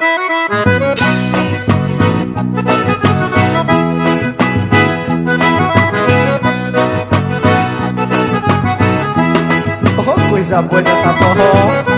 Oh, coisa boa dessa forró.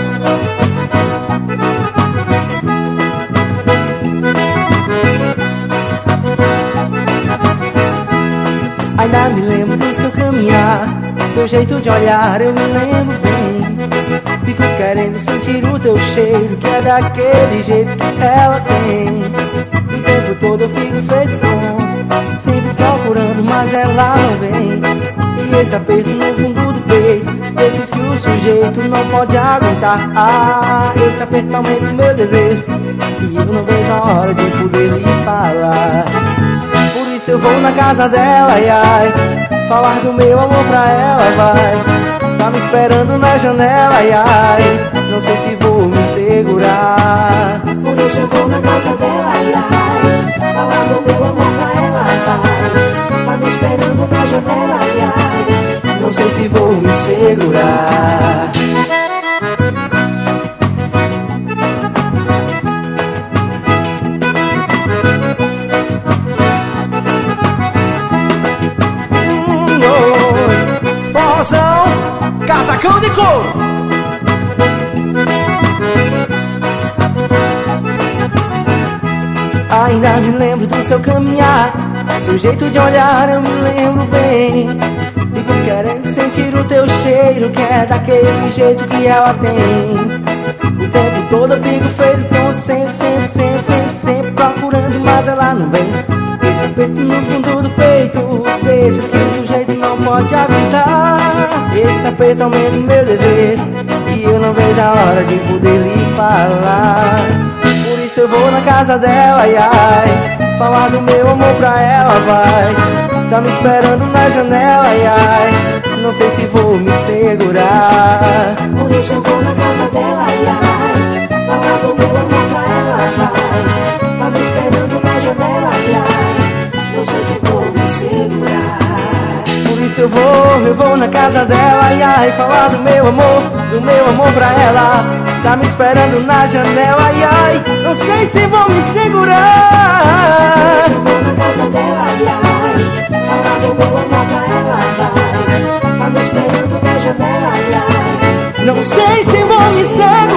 Ainda me lembro do seu caminhar, seu jeito de olhar, eu me lembro bem. Fico querendo sentir o teu cheiro, que é daquele jeito que ela tem. O tempo todo eu fico feito tonto, sempre procurando, mas ela não vem. E esse aperto no fundo do peito, esses que o sujeito não pode aguentar. Ah, esse aperto aumenta o meu desejo, e eu não vejo a hora de poder lhe falar. Por isso eu vou na casa dela, ai, ai, falar do meu amor pra ela, vai. Tá me esperando na janela, ai, ai, não sei se vou me segurar. Por isso eu vou na casa dela, ai, ai, falar do meu amor pra ela, vai. Tá me esperando na janela, ai, ai, não sei se vou me segurar. Forrozão, casacão de couro. Ainda me lembro do seu caminhar, seu jeito de olhar, eu me lembro bem. Fico querendo sentir o teu cheiro, que é daquele jeito que ela tem. O tempo todo eu fico feito tonto, sempre procurando, mas ela não vem. Esse aperto no fundo do peito, desses que o sujeito não pode aguentar. Esse aperto aumenta o meu desejo, e eu não vejo a hora de poder lhe falar. Por isso eu vou na casa dela, ai, ai, falar do meu amor pra ela, vai. Tá me esperando na janela, ai, ai, não sei se vou me segurar. por isso eu vou na casa dela, ai, ai, falar do meu amor pra ela, vai. Tá me esperando na janela, ai, ai, não sei se vou me segurar. Por isso eu vou na casa dela, ai, ai, falar do meu amor pra ela. Tá me esperando na janela, ai, ai, não sei se vou me segurar. Por isso eu vou na casa dela, ai, ai, falar do meu amor pra ela, vai. Tá me esperando na janela, ai, ai, não sei se vou me segurar.